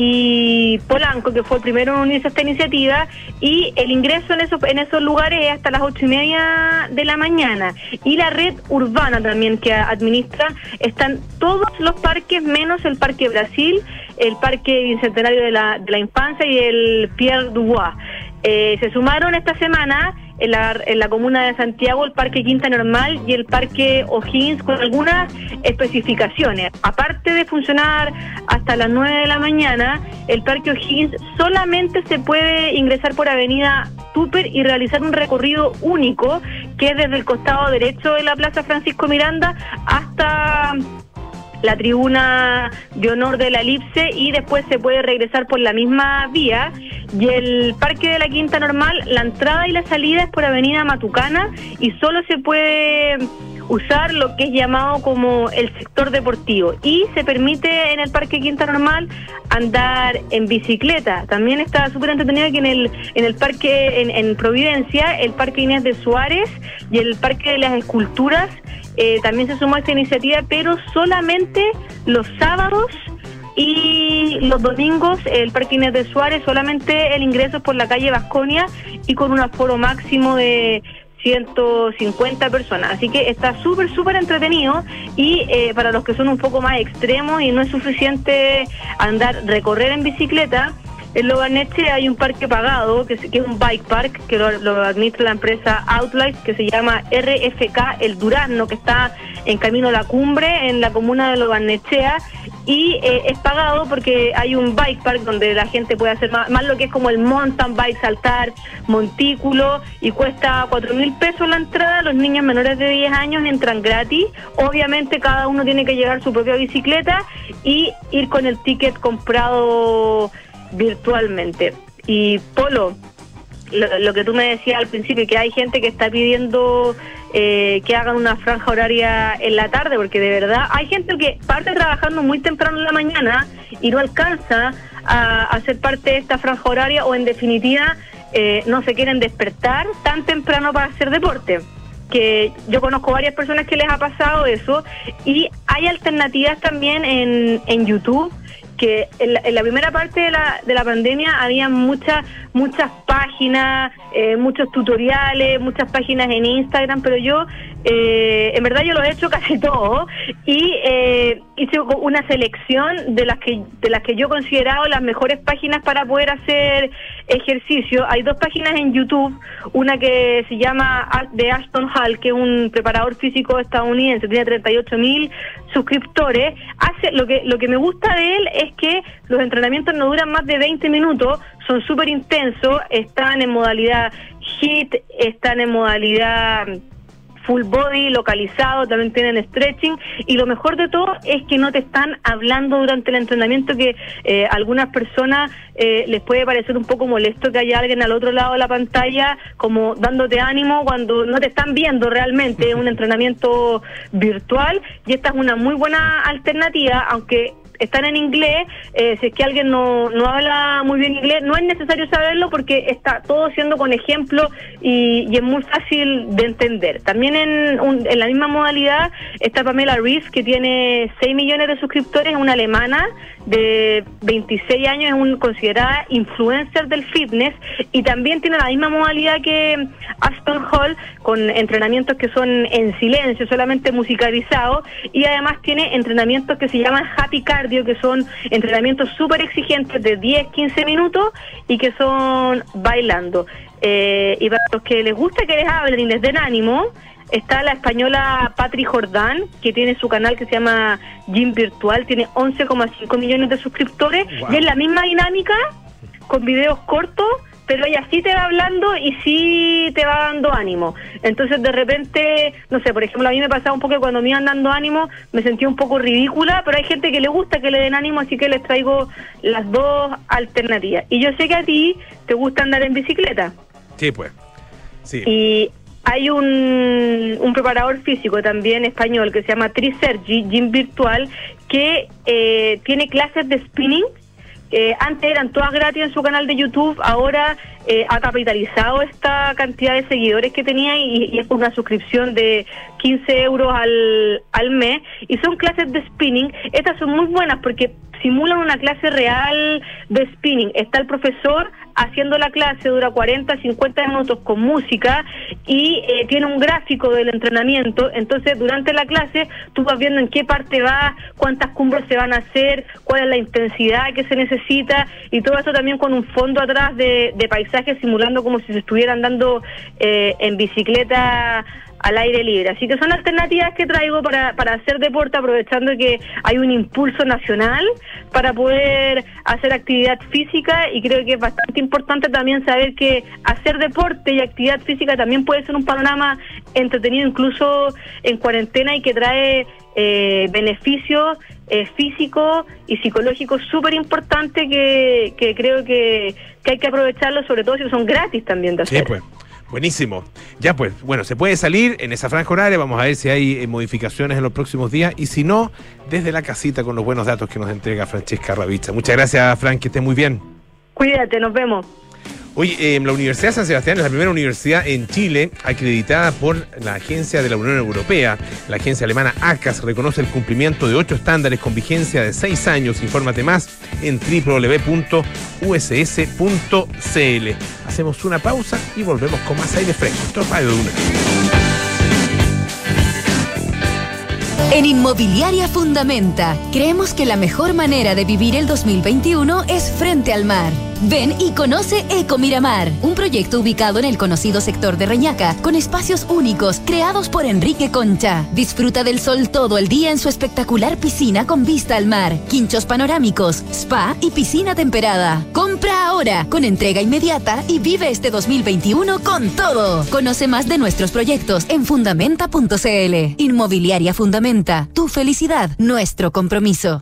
y Polanco, que fue el primero en unirse a esta iniciativa, y el ingreso en esos en esos lugares es hasta las ocho y media de la mañana. Y la red urbana también que administra, están todos los parques menos el Parque Brasil, el Parque Bicentenario de la, de la Infancia y el Pierre Dubois. Eh, se sumaron esta semana en la, en la comuna de Santiago el Parque Quinta Normal y el Parque O'Higgins, con algunas especificaciones. Aparte de funcionar hasta las nueve de la mañana, el Parque O'Higgins solamente se puede ingresar por Avenida Tupper y realizar un recorrido único, que es desde el costado derecho de la Plaza Francisco Miranda hasta la tribuna de honor de la Elipse, y después se puede regresar por la misma vía. Y el Parque de la Quinta Normal, la entrada y la salida es por Avenida Matucana, y solo se puede usar lo que es llamado como el sector deportivo, y se permite en el Parque Quinta Normal andar en bicicleta. También está súper entretenido que en el en el parque en, en Providencia, el Parque Inés de Suárez y el Parque de las Esculturas eh, también se sumó a esta iniciativa, pero solamente los sábados y los domingos. El Parque Inés de Suárez solamente el ingreso es por la calle Vasconia y con un aforo máximo de ciento cincuenta personas, así que está súper, súper entretenido. Y eh, para los que son un poco más extremos y no es suficiente andar, recorrer en bicicleta, en Lobarneche hay un parque pagado, que es, que es un bike park, que lo, lo administra la empresa Outlife, que se llama R F K El Durazno, que está en camino a la cumbre, en la comuna de Lobarnechea, y eh, es pagado porque hay un bike park donde la gente puede hacer más, más lo que es como el mountain bike, saltar, montículo, y cuesta cuatro mil pesos la entrada. Los niños menores de diez años entran gratis. Obviamente cada uno tiene que llevar su propia bicicleta y ir con el ticket comprado virtualmente. Y Polo, lo, lo que tú me decías al principio, que hay gente que está pidiendo eh, que hagan una franja horaria en la tarde, porque de verdad hay gente que parte trabajando muy temprano en la mañana y no alcanza a, a ser parte de esta franja horaria, o en definitiva eh, no se quieren despertar tan temprano para hacer deporte. Que yo conozco varias personas que les ha pasado eso, y hay alternativas también en, en YouTube, que en la, en la primera parte de la de la pandemia había muchas muchas páginas, eh, muchos tutoriales, muchas páginas en Instagram, pero yo eh, en verdad yo lo he hecho casi todo, y eh, hice una selección de las que de las que yo he considerado las mejores páginas para poder hacer ejercicio. Hay dos páginas en YouTube, una que se llama de Ashton Hall, que es un preparador físico estadounidense, tiene treinta y ocho mil suscriptores. Hace lo que lo que me gusta de él es que los entrenamientos no duran más de veinte minutos, son súper intensos, están en modalidad HIIT, están en modalidad full body, localizado, también tienen stretching, y lo mejor de todo es que no te están hablando durante el entrenamiento, que eh, a algunas personas eh, les puede parecer un poco molesto que haya alguien al otro lado de la pantalla como dándote ánimo cuando no te están viendo realmente. Es un entrenamiento virtual y esta es una muy buena alternativa, aunque están en inglés. Eh, si es que alguien no, no habla muy bien inglés, no es necesario saberlo porque está todo siendo con ejemplo y, y es muy fácil de entender. También en, un, en la misma modalidad está Pamela Reif, que tiene seis millones de suscriptores, es una alemana de veintiséis años, es un, considerada influencer del fitness, y también tiene la misma modalidad que Aston Hall, con entrenamientos que son en silencio, solamente musicalizados, y además tiene entrenamientos que se llaman Happy Cardio, que son entrenamientos súper exigentes de diez a quince minutos y que son bailando. Eh, y para los que les gusta que les hablen y les den ánimo, está la española Patri Jordán, que tiene su canal que se llama Gym Virtual, tiene once coma cinco millones de suscriptores. Wow. Y es la misma dinámica, con videos cortos, pero ella sí te va hablando y sí te va dando ánimo. Entonces, de repente, no sé, por ejemplo, a mí me pasaba un poco que cuando me iban dando ánimo me sentía un poco ridícula, pero hay gente que le gusta que le den ánimo, así que les traigo las dos alternativas. Y yo sé que a ti te gusta andar en bicicleta. Sí, pues. Sí. Y hay un, un preparador físico también español que se llama Tri Sergi, Gym Virtual, que eh, tiene clases de spinning. Eh, antes eran todas gratis en su canal de YouTube, ahora eh, ha capitalizado esta cantidad de seguidores que tenía y, y es una suscripción de quince euros al, al mes, y son clases de spinning. Estas son muy buenas porque simulan una clase real de spinning. Está el profesor haciendo la clase, dura cuarenta a cincuenta minutos con música y eh, tiene un gráfico del entrenamiento. Entonces, durante la clase tú vas viendo en qué parte vas, cuántas cumbres se van a hacer, cuál es la intensidad que se necesita, y todo eso también con un fondo atrás de, de paisaje, simulando como si se estuvieran dando eh, en bicicleta al aire libre. Así que son alternativas que traigo para, para hacer deporte, aprovechando que hay un impulso nacional para poder hacer actividad física, y creo que es bastante importante también saber que hacer deporte y actividad física también puede ser un panorama entretenido incluso en cuarentena, y que trae eh, beneficios eh, físicos y psicológicos súper importantes que, que creo que, que hay que aprovecharlo, sobre todo si son gratis también de hacer. Sí, pues. Buenísimo. Ya pues, bueno, se puede salir en esa franja horaria, vamos a ver si hay eh, modificaciones en los próximos días, y si no, desde la casita con los buenos datos que nos entrega Francesca Ravizza. Muchas gracias, Fran, que esté muy bien. Cuídate, nos vemos. Oye, eh, la Universidad de San Sebastián es la primera universidad en Chile acreditada por la Agencia de la Unión Europea. La agencia alemana A C A S reconoce el cumplimiento de ocho estándares con vigencia de seis años. Infórmate más en doble u doble u doble u punto u s s punto c l. Hacemos una pausa y volvemos con más aire fresco. Esto es Radio Duna. En Inmobiliaria Fundamenta, creemos que la mejor manera de vivir el dos mil veintiuno es frente al mar. Ven y conoce Eco Miramar, un proyecto ubicado en el conocido sector de Reñaca, con espacios únicos creados por Enrique Concha. Disfruta del sol todo el día en su espectacular piscina con vista al mar, quinchos panorámicos, spa y piscina temperada. Compra ahora, con entrega inmediata, y vive este dos mil veintiuno con todo. Conoce más de nuestros proyectos en fundamenta punto c l. Inmobiliaria Fundamenta, tu felicidad, nuestro compromiso.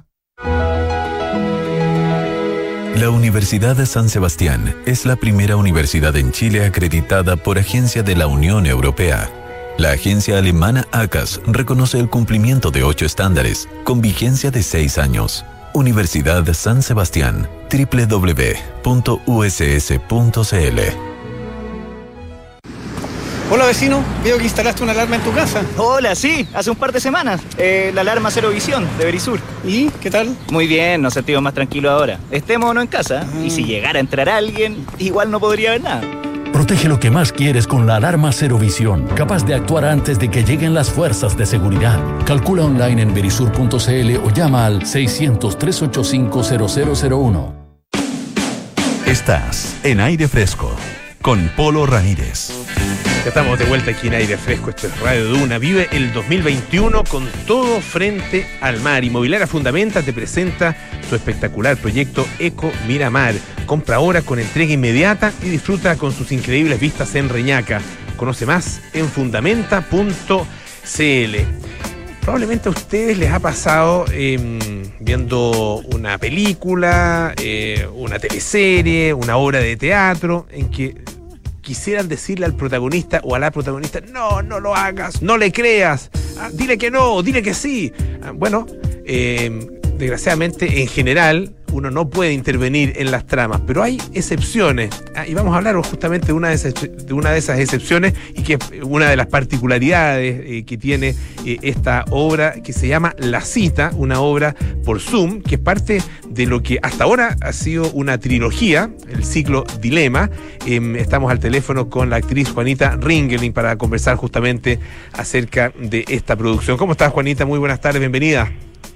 La Universidad de San Sebastián es la primera universidad en Chile acreditada por Agencia de la Unión Europea. La agencia alemana A C A S reconoce el cumplimiento de ocho estándares con vigencia de seis años. Universidad de San Sebastián, doble u doble u doble u punto u s s punto c l. Hola vecino, veo que instalaste una alarma en tu casa. Hola, sí, hace un par de semanas. Eh, la alarma Cero Visión de Verisur. ¿Y qué tal? Muy bien, nos sentimos más tranquilos ahora. Estemos o no en casa, ah. y si llegara a entrar alguien, igual no podría ver nada. Protege lo que más quieres con la alarma Cero Visión, capaz de actuar antes de que lleguen las fuerzas de seguridad. Calcula online en verisur punto c l o llama al seiscientos, trescientos ochenta y cinco, cero cero cero uno. Estás en Aire Fresco con Polo Ramírez. Ya estamos de vuelta aquí en Aire Fresco, esto es Radio Duna. Vive el dos mil veintiuno con todo frente al mar. Inmobiliaria Fundamenta te presenta su espectacular proyecto Eco Miramar. Compra ahora con entrega inmediata y disfruta con sus increíbles vistas en Reñaca. Conoce más en fundamenta punto c l. Probablemente a ustedes les ha pasado eh, viendo una película, eh, una teleserie, una obra de teatro, en que quisieran decirle al protagonista o a la protagonista: no, no lo hagas, no le creas, ah, dile que no, dile que sí. Ah, bueno, eh, desgraciadamente, en general, uno no puede intervenir en las tramas, pero hay excepciones. Ah, y vamos a hablar justamente de una de esas, de una de esas excepciones, y que es una de las particularidades eh, que tiene eh, esta obra, que se llama La Cita, una obra por Zoom, que es parte de lo que hasta ahora ha sido una trilogía, el ciclo Dilema. Eh, estamos al teléfono con la actriz Juanita Ringeling para conversar justamente acerca de esta producción. ¿Cómo estás, Juanita? Muy buenas tardes, bienvenida.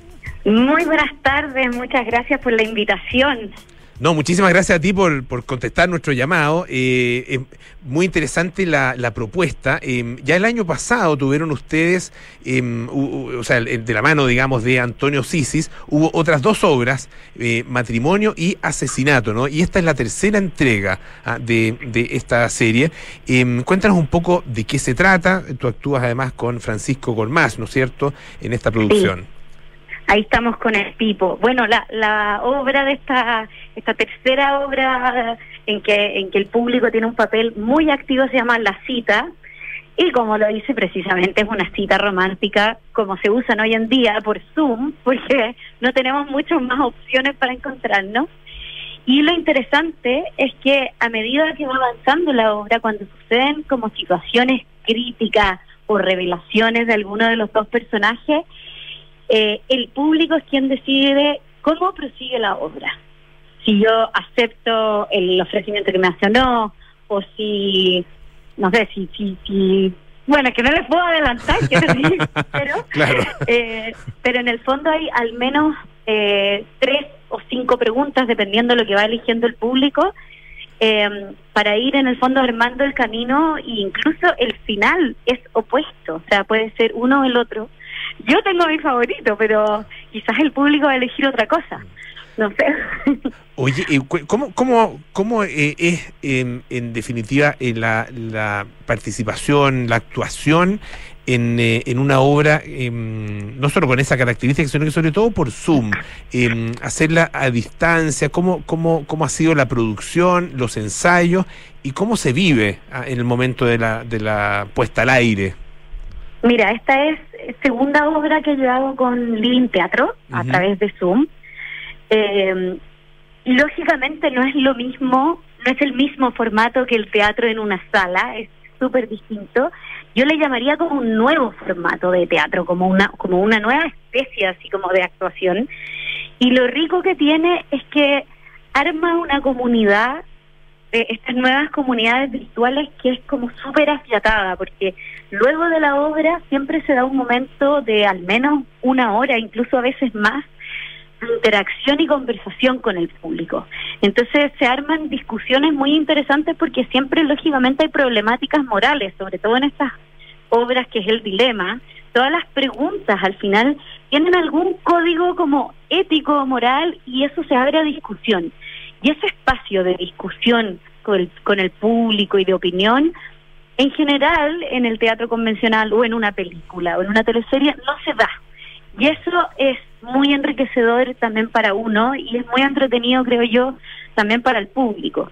Muy buenas tardes, muchas gracias por la invitación. No, muchísimas gracias a ti por, por contestar nuestro llamado. Eh, eh, muy interesante la, la propuesta. Eh, ya el año pasado tuvieron ustedes, eh, u, u, o sea, de la mano, digamos, de Antonio Sisis, hubo otras dos obras, eh, Matrimonio y Asesinato, ¿no? Y esta es la tercera entrega ah, de, de esta serie. Eh, cuéntanos un poco de qué se trata. Tú actúas además con Francisco Gormaz, ¿no es cierto?, en esta producción. Sí. Ahí estamos con el Pipo. Bueno, la, la obra de esta esta tercera obra en que en que el público tiene un papel muy activo se llama La Cita, y como lo dice precisamente, es una cita romántica como se usan hoy en día por Zoom, porque no tenemos muchas más opciones para encontrarnos. Y lo interesante es que a medida que va avanzando la obra, cuando suceden como situaciones críticas o revelaciones de alguno de los dos personajes, Eh, el público es quien decide cómo prosigue la obra. Si yo acepto el ofrecimiento que me hace o no, o si, no sé, si, si, si bueno, que no les puedo adelantar, quiero decir, pero, claro. eh, pero en el fondo hay al menos eh, tres o cinco preguntas, dependiendo de lo que va eligiendo el público, eh, para ir en el fondo armando el camino, e incluso el final es opuesto, o sea, puede ser uno o el otro. Yo tengo mi favorito, pero quizás el público va a elegir otra cosa. No sé. Oye, ¿cómo, cómo, cómo eh, es eh, en definitiva eh, la, la participación, la actuación en, eh, en una obra, eh, no solo con esa característica, sino que sobre todo por Zoom? Eh, hacerla a distancia, ¿cómo, cómo, cómo ha sido la producción, los ensayos, y cómo se vive ah, en el momento de la, de la puesta al aire? Mira, esta es segunda obra que yo hago con Living Teatro a uh-huh. través de Zoom. Eh, lógicamente no es lo mismo, no es el mismo formato que el teatro en una sala, es súper distinto. Yo le llamaría como un nuevo formato de teatro, como una como una nueva especie así como de actuación. Y lo rico que tiene es que arma una comunidad, de estas nuevas comunidades virtuales, que es como súper afiatada, porque luego de la obra siempre se da un momento de al menos una hora, incluso a veces más, de interacción y conversación con el público. Entonces se arman discusiones muy interesantes, porque siempre lógicamente hay problemáticas morales, sobre todo en estas obras que es el dilema. Todas las preguntas al final tienen algún código como ético o moral, y eso se abre a discusión. Y ese espacio de discusión con el, con el público y de opinión, en general, en el teatro convencional o en una película o en una teleserie, no se da. Y eso es muy enriquecedor también para uno, y es muy entretenido, creo yo, también para el público.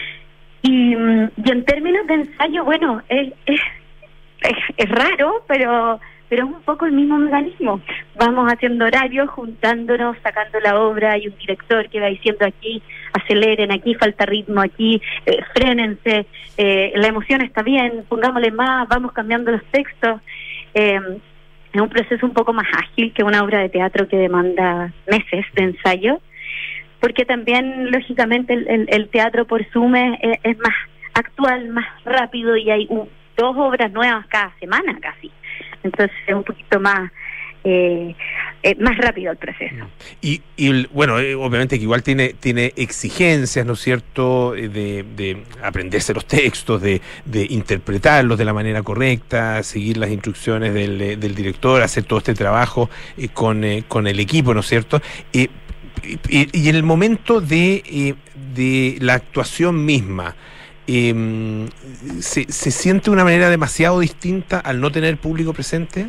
Y, y en términos de ensayo, bueno, es, es, es, es raro, pero... pero es un poco el mismo mecanismo. Vamos haciendo horarios, juntándonos, sacando la obra, hay un director que va diciendo: aquí aceleren, aquí falta ritmo, aquí eh, frénense, eh, la emoción está bien, pongámosle más, vamos cambiando los textos. Eh, es un proceso un poco más ágil que una obra de teatro que demanda meses de ensayo, porque también, lógicamente, el, el, el teatro por Zoom es, es más actual, más rápido, y hay un, dos obras nuevas cada semana casi. Entonces es un poquito más eh, eh, más rápido el proceso. Y, y bueno, eh, obviamente que igual tiene tiene exigencias, ¿no es cierto?, de, de aprenderse los textos, de, de interpretarlos de la manera correcta, seguir las instrucciones del, del director, hacer todo este trabajo eh, con, eh, con el equipo, ¿no es cierto? Eh, y, y en el momento de, eh, de la actuación misma, eh, ¿se, ¿se siente de una manera demasiado distinta al no tener público presente?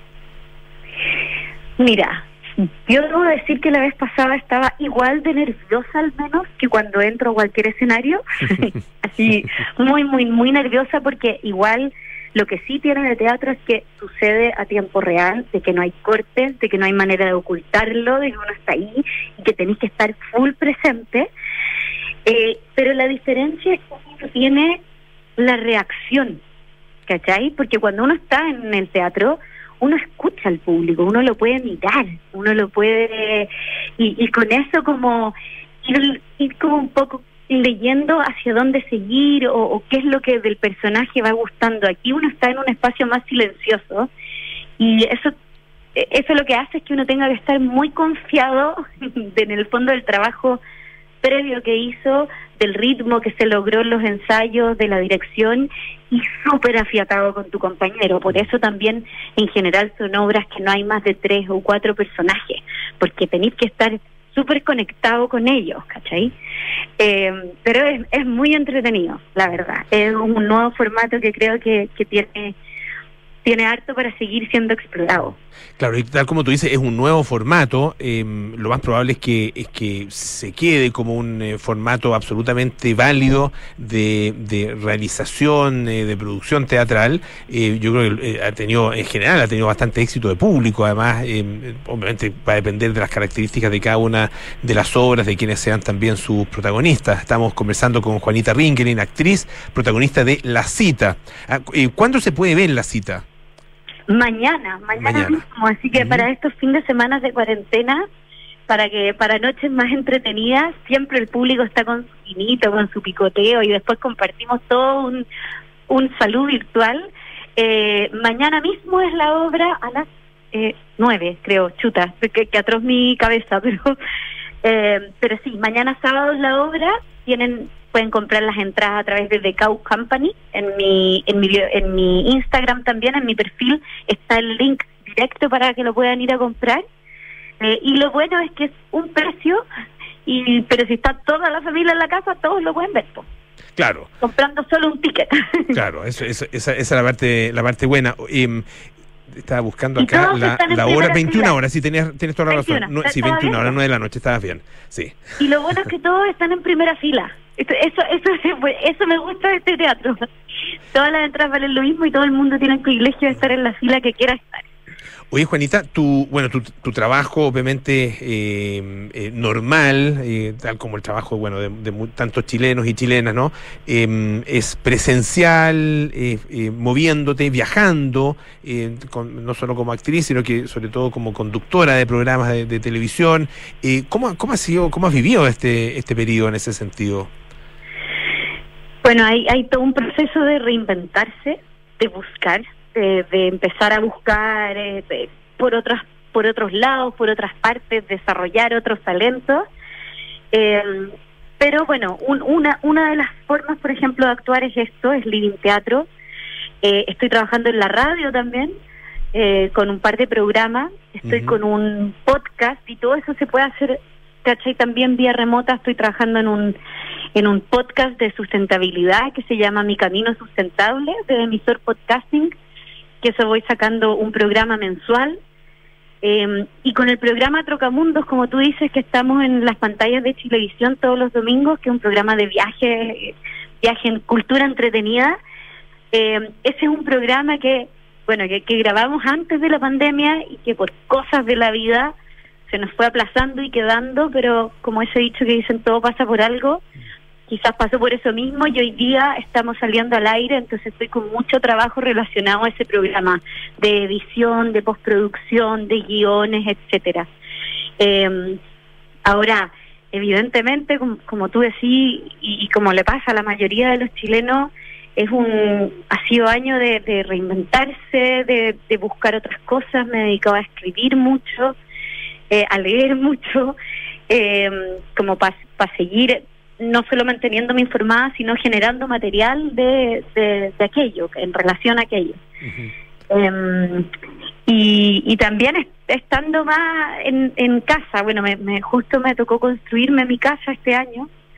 Mira, yo debo decir que la vez pasada estaba igual de nerviosa al menos que cuando entro a cualquier escenario. Así, muy, muy, muy nerviosa, porque igual lo que sí tiene el teatro es que sucede a tiempo real, de que no hay cortes, de que no hay manera de ocultarlo, de que uno está ahí y que tenéis que estar full presente. Eh, pero la diferencia es que tiene la reacción, ¿cachai? Porque cuando uno está en el teatro, uno escucha al público, uno lo puede mirar, uno lo puede, y, y con eso como ir, ir como un poco leyendo hacia dónde seguir o, o qué es lo que del personaje va gustando. Aquí uno está en un espacio más silencioso y eso eso lo que hace es que uno tenga que estar muy confiado de, en el fondo del trabajo previo que hizo, del ritmo que se logró en los ensayos, de la dirección, y súper afiatado con tu compañero. Por eso también en general son obras que no hay más de tres o cuatro personajes, porque tenéis que estar súper conectado con ellos, ¿cachai? Eh, pero es, es muy entretenido, la verdad. Es un nuevo formato que creo que, que tiene tiene harto para seguir siendo explorado. Claro, y tal como tú dices, es un nuevo formato. Eh, lo más probable es que es que se quede como un eh, formato absolutamente válido de, de realización, eh, de producción teatral. Eh, yo creo que eh, ha tenido, en general, ha tenido bastante éxito de público. Además, eh, obviamente va a depender de las características de cada una de las obras, de quienes sean también sus protagonistas. Estamos conversando con Juanita Ringelin, actriz, protagonista de La Cita. ¿Cuándo se puede ver La Cita? Mañana, mañana, mañana mismo, así que uh-huh. para estos fines de semana de cuarentena, para que para noches más entretenidas, siempre el público está con su vinito, con su picoteo, y después compartimos todo un, un salud virtual. Eh, mañana mismo es la obra a las eh, nueve, creo, chuta, que, que atroz mi cabeza, pero eh, pero sí, mañana sábado es la obra. Tienen pueden comprar las entradas a través de The Cow Company. En mi, en mi en mi Instagram también, en mi perfil, está el link directo para que lo puedan ir a comprar. Eh, y lo bueno es que es un precio, y pero si está toda la familia en la casa, todos lo pueden ver, po. Claro. Comprando solo un ticket. Claro, eso, eso, esa, esa es la parte, la parte buena. Eh, Estaba buscando acá la, la hora veintiuna horas, sí, tenías, tienes toda la razón. No, sí, veintiuna horas, nueve de la noche, estabas bien, sí. Y lo bueno es que todos están en primera fila. Eso, eso, eso, eso me gusta de este teatro. Todas las entradas valen lo mismo y todo el mundo tiene el privilegio de estar en la fila que quiera estar. Oye, Juanita, tu, bueno, tu, tu trabajo obviamente eh, eh, normal, eh, tal como el trabajo, bueno, de, de muy, tantos chilenos y chilenas, ¿no? Eh, es presencial, eh, eh, moviéndote, viajando, eh, con, no solo como actriz, sino que sobre todo como conductora de programas de, de televisión. Eh, ¿cómo, cómo ha sido, cómo has vivido este, este periodo en ese sentido? Bueno, hay, hay todo un proceso de reinventarse, de buscar. De, de empezar a buscar eh, de, por otras por otros lados, por otras partes, desarrollar otros talentos. Eh, pero bueno, un, una una de las formas, por ejemplo, de actuar es esto, es Living Teatro. Eh, estoy trabajando en la radio también, eh, con un par de programas. Estoy uh-huh. con un podcast y todo eso se puede hacer, ¿cachai? También vía remota. Estoy trabajando en un en un podcast de sustentabilidad que se llama Mi Camino Sustentable, de Emisor Podcasting, que eso voy sacando un programa mensual. Eh, y con el programa Trocamundos, como tú dices, que estamos en las pantallas de Chilevisión todos los domingos, que es un programa de viaje, viaje en cultura entretenida. Eh, ese es un programa que, bueno, que, que grabamos antes de la pandemia y que por cosas de la vida se nos fue aplazando y quedando, pero como ese dicho que dicen, todo pasa por algo. Quizás pasó por eso mismo y hoy día estamos saliendo al aire, entonces estoy con mucho trabajo relacionado a ese programa de edición, de postproducción, de guiones, etcétera. Eh, ahora, evidentemente, como, como tú decís, y, y como le pasa a la mayoría de los chilenos, es un ha sido año de, de reinventarse, de, de buscar otras cosas. Me he dedicado a escribir mucho, eh, a leer mucho, eh, como para pa seguir no solo manteniéndome informada, sino generando material de, de, de aquello, en relación a aquello. Uh-huh. Um, y, y también est- estando más en, en casa, bueno, me, me justo me tocó construirme mi casa este año,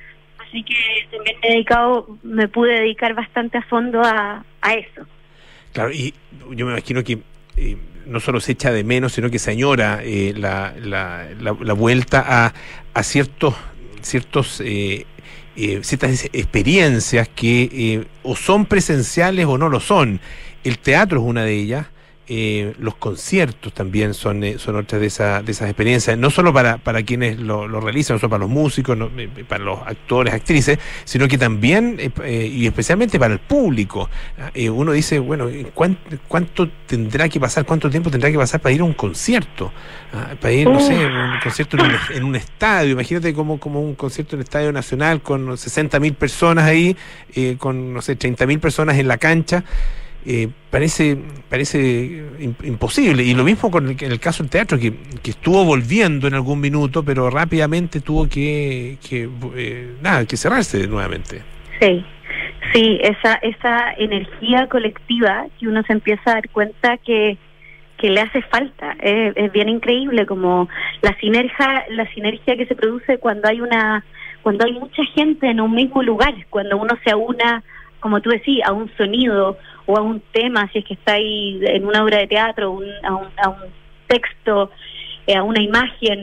así que también me he dedicado, me pude dedicar bastante a fondo a, a eso. Claro, y yo me imagino que eh, no solo se echa de menos, sino que se añora eh, la, la, la, la vuelta a, a ciertos, ciertos eh, eh, ciertas experiencias que eh, o son presenciales o no lo son. El teatro es una de ellas. Eh, los conciertos también son eh, son otras de, esa, de esas experiencias, no solo para, para quienes lo, lo realizan, no solo para los músicos, no, eh, para los actores, actrices, sino que también eh, eh, y especialmente para el público. Eh, uno dice, bueno, ¿cuánto, ¿cuánto tendrá que pasar, cuánto tiempo tendrá que pasar para ir a un concierto? Ah, para ir, no sé, a un concierto en un, en un estadio. Imagínate como, como un concierto en el Estadio Nacional con sesenta mil personas ahí, eh, con, no sé, treinta mil personas en la cancha. Eh, parece parece imposible, y lo mismo con el, en el caso del teatro, que, que estuvo volviendo en algún minuto, pero rápidamente tuvo que, que eh, nada, que cerrarse nuevamente. Sí, sí, esa esa energía colectiva que uno se empieza a dar cuenta que que le hace falta, eh, es bien increíble como la sinergia la sinergia que se produce cuando hay una cuando hay mucha gente en un mismo lugar, cuando uno se aúna, como tú decís, a un sonido o a un tema, si es que está ahí en una obra de teatro, un, a, un, a un texto, eh, a una imagen.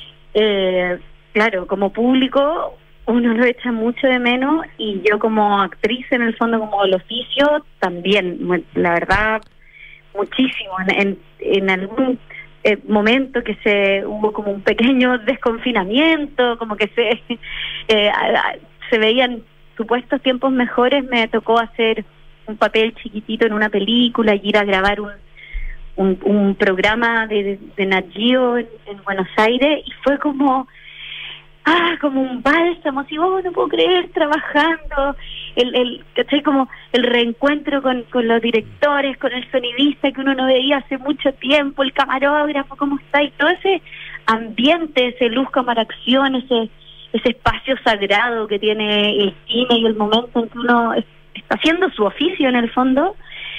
Eh, claro, como público uno lo echa mucho de menos, y yo como actriz, en el fondo, como el oficio, también, la verdad, muchísimo. En, en, en algún eh, momento que se hubo como un pequeño desconfinamiento, como que se, eh, a, a, se veían supuestos tiempos mejores, me tocó hacer un papel chiquitito en una película y ir a grabar un un, un programa de, de, de Nat Geo en, en Buenos Aires, y fue como ah como un bálsamo, así, oh, no puedo creer, trabajando el el ¿cachai? Como el reencuentro con, con los directores, con el sonidista que uno no veía hace mucho tiempo, el camarógrafo, cómo está, y todo ese ambiente, ese luz, cámara, acción, ese ese espacio sagrado que tiene el cine y el momento en que uno está haciendo su oficio, en el fondo.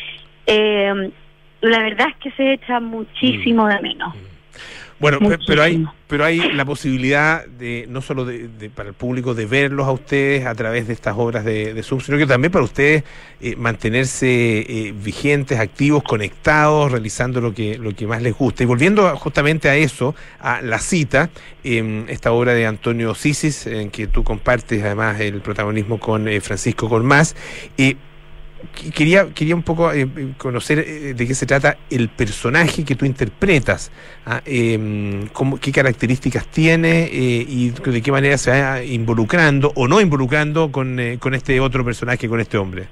Eh, la verdad es que se echa muchísimo de menos. Bueno, muchísimo. pero hay pero hay la posibilidad de no solo de, de para el público de verlos a ustedes a través de estas obras de, de Zoom, sino que también para ustedes eh, mantenerse eh, vigentes, activos, conectados, realizando lo que lo que más les gusta. Y volviendo justamente a eso, a La Cita, eh, esta obra de Antonio Sisis, en que tú compartes además el protagonismo con eh, Francisco Gormaz, eh, Quería, quería un poco eh, conocer eh, de qué se trata el personaje que tú interpretas, ¿ah? eh, cómo, qué características tiene eh, y de qué manera se va involucrando o no involucrando con, eh, con este otro personaje, con este hombre.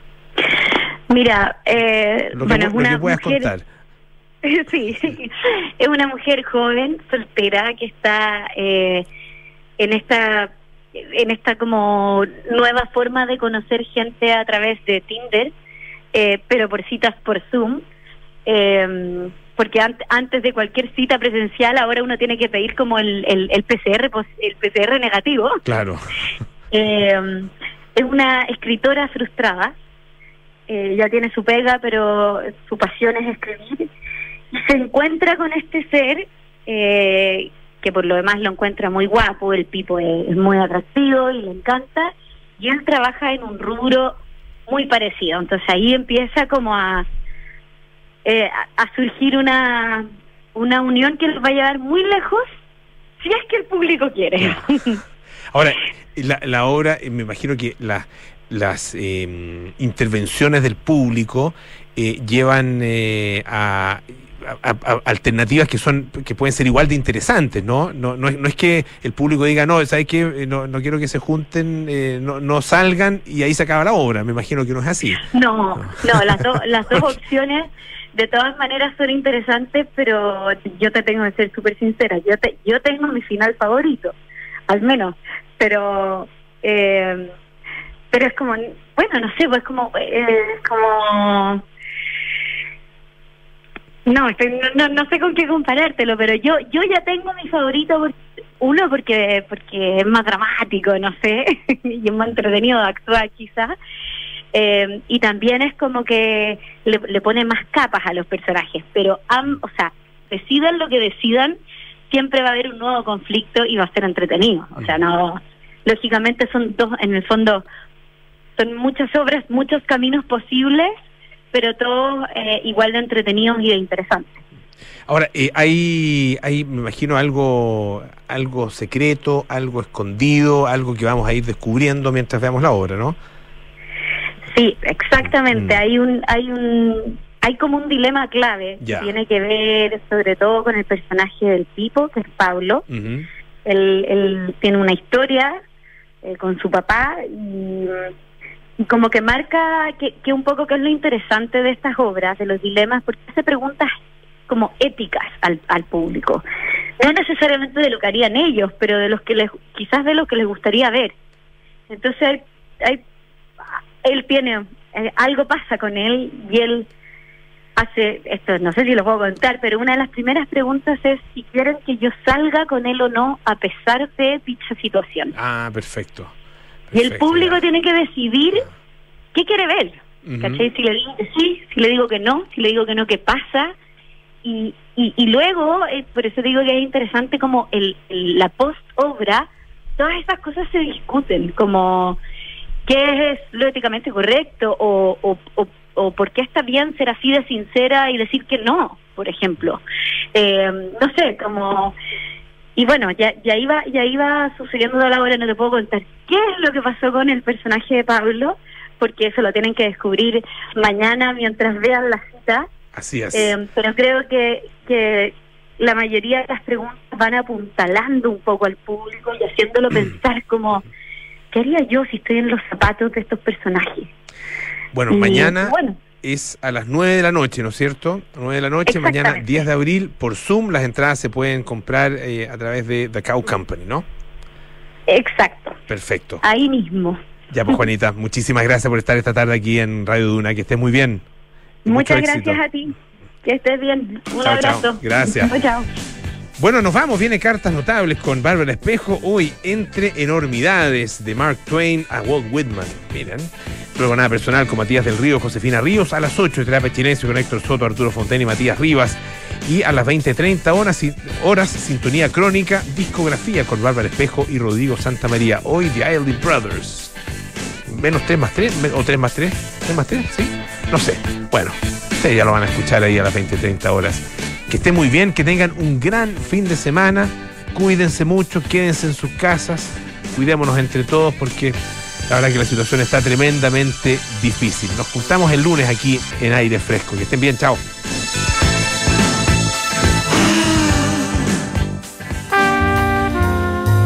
Mira, eh, lo que, bueno, es una lo que puedas mujer, contar. Sí, es una mujer joven, soltera, que está eh, en esta en esta como nueva forma de conocer gente a través de Tinder, eh, pero por citas por Zoom, eh, porque an antes de cualquier cita presencial ahora uno tiene que pedir como el, el, el P C R el P C R negativo. Claro. Eh, es una escritora frustrada, eh, ya tiene su pega, pero su pasión es escribir, y se encuentra con este ser eh, que por lo demás lo encuentra muy guapo, el tipo es, es muy atractivo y le encanta, y él trabaja en un rubro muy parecido. Entonces ahí empieza como a eh, a surgir una una unión que los va a llevar muy lejos, si es que el público quiere. Ahora, la, la obra, me imagino que la, las eh, intervenciones del público eh, llevan eh, a A, a, alternativas que son que pueden ser igual de interesantes, ¿no? No, no, es, no es que el público diga, no, ¿sabes qué? No, no quiero que se junten, eh, no, no salgan y ahí se acaba la obra. Me imagino que no es así. No, no, las, do, las dos opciones de todas maneras son interesantes, pero yo te tengo que ser súper sincera. Yo te, yo tengo mi final favorito, al menos, pero eh, pero es como, bueno, no sé, pues como eh, como No, estoy, no, no sé con qué comparártelo, pero yo yo ya tengo mi favorito, por, uno porque porque es más dramático, no sé, y es más entretenido de actuar quizás, eh, y también es como que le, le pone más capas a los personajes, pero, am, o sea, decidan lo que decidan, siempre va a haber un nuevo conflicto y va a ser entretenido, o sea, no, lógicamente son dos, en el fondo, son muchas obras, muchos caminos posibles, pero todos eh, igual de entretenidos y de interesantes. Ahora, eh, hay, hay, me imagino, algo algo secreto, algo escondido, algo que vamos a ir descubriendo mientras veamos la obra, ¿no? Sí, exactamente. Mm. Hay un, hay un, hay como un dilema clave ya. que tiene que ver sobre todo con el personaje del tipo, que es Pablo. Uh-huh. él, él tiene una historia eh, con su papá y, y como que marca que, que un poco que es lo interesante de estas obras, de los dilemas, porque hace preguntas como éticas al, al público, no necesariamente de lo que harían ellos, pero de los que les, quizás de lo que les gustaría ver. Entonces hay, hay, él tiene eh, algo pasa con él y él hace esto, no sé si lo puedo contar, pero una de las primeras preguntas es si quieren que yo salga con él o no a pesar de dicha situación. Ah, perfecto. perfecto y el público ya. tiene que decidir qué quiere ver. Uh-huh. ¿Cachai? Si le digo que sí, si le digo que no, si le digo que no, ¿qué pasa? Y, y, y luego, eh, por eso digo que es interesante como el, el la post-obra, todas esas cosas se discuten, como qué es lo éticamente correcto o, o, o, o por qué está bien ser así de sincera y decir que no, por ejemplo. Eh, no sé, como... Y bueno, ya, ya iba ya iba sucediendo a la hora, no te puedo contar qué es lo que pasó con el personaje de Pablo, porque eso lo tienen que descubrir mañana mientras vean la cita. Así es. Eh, pero creo que, que la mayoría de las preguntas van apuntalando un poco al público y haciéndolo pensar como, ¿qué haría yo si estoy en los zapatos de estos personajes? Bueno, y, mañana bueno, es a las nueve de la noche, ¿no es cierto? nueve de la noche, mañana diez de abril, por Zoom. Las entradas se pueden comprar eh, a través de The Cow Company, ¿no? Exacto. Perfecto. Ahí mismo. Ya pues, Juanita, muchísimas gracias por estar esta tarde aquí en Radio Duna. Que estés muy bien. Muchas gracias a ti. Que estés bien. Un chao, abrazo. Chao. Gracias. Chao, chao. Bueno, nos vamos. Viene Cartas Notables con Bárbara Espejo. Hoy, Entre Enormidades, de Mark Twain a Walt Whitman. Miren. Luego nada personal con Matías del Río, Josefina Ríos. A las ocho, Terapia Chilense con Héctor Soto, Arturo Fontaine y Matías Rivas. Y a las veinte treinta horas, horas, Sintonía Crónica, Discografía con Bárbara Espejo y Rodrigo Santamaría. Hoy, The Isley Brothers. Menos tres más tres, o tres más tres, tres más tres, ¿sí? No sé. Bueno, ustedes ya lo van a escuchar ahí a las veinte treinta horas. Que estén muy bien, que tengan un gran fin de semana. Cuídense mucho, quédense en sus casas. Cuidémonos entre todos porque la verdad que la situación está tremendamente difícil. Nos juntamos el lunes aquí en Aire Fresco. Que estén bien, chao.